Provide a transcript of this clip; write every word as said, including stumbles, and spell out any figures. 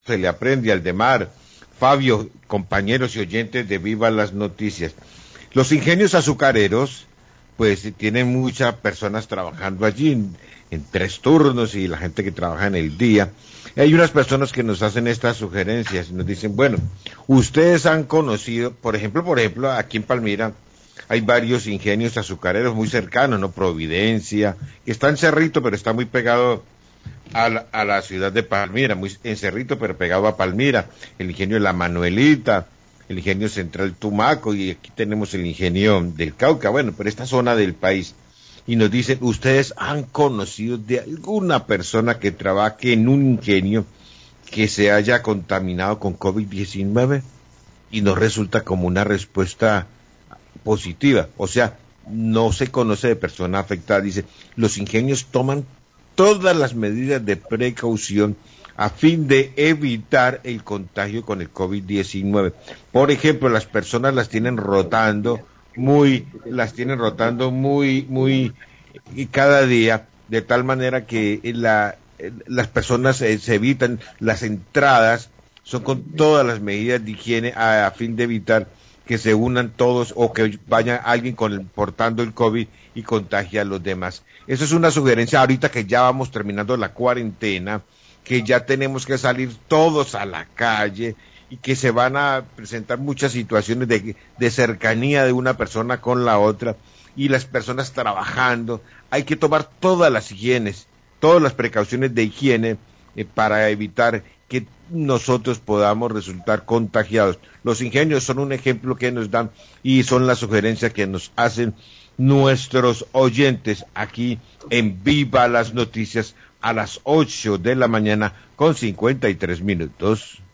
se le aprende al Demar, Fabio, compañeros y oyentes de Viva las Noticias. Los ingenios azucareros, pues tienen muchas personas trabajando allí en, en tres turnos y la gente que trabaja en el día. Hay unas personas que nos hacen estas sugerencias y nos dicen, bueno, ustedes han conocido, por ejemplo, por ejemplo, aquí en Palmira hay varios ingenios azucareros muy cercanos, ¿no? Providencia, que está en Cerrito, pero está muy pegado a la, a la ciudad de Palmira, muy en Cerrito, pero pegado a Palmira, el ingenio de La Manuelita, el ingenio central Tumaco, y aquí tenemos el ingenio del Cauca, bueno, pero esta zona del país. Y nos dicen, ¿ustedes han conocido de alguna persona que trabaje en un ingenio que se haya contaminado con COVID diecinueve? Y nos resulta como una respuesta positiva, o sea, no se conoce de persona afectada. Dice, los ingenios toman todas las medidas de precaución a fin de evitar el contagio con el COVID diecinueve. Por ejemplo, las personas las tienen rotando muy, las tienen rotando muy, muy, y cada día, de tal manera que la, las personas eh, se evitan las entradas, son con todas las medidas de higiene a, a fin de evitar que se unan todos o que vaya alguien con el, portando el COVID y contagie a los demás. Eso es una sugerencia ahorita que ya vamos terminando la cuarentena, que ya tenemos que salir todos a la calle y que se van a presentar muchas situaciones de, de cercanía de una persona con la otra y las personas trabajando. Hay que tomar todas las higienes, todas las precauciones de higiene eh, para evitar que nosotros podamos resultar contagiados. Los ingenios son un ejemplo que nos dan y son las sugerencias que nos hacen nuestros oyentes aquí en Viva las Noticias a las ocho de la mañana con cincuenta y tres minutos.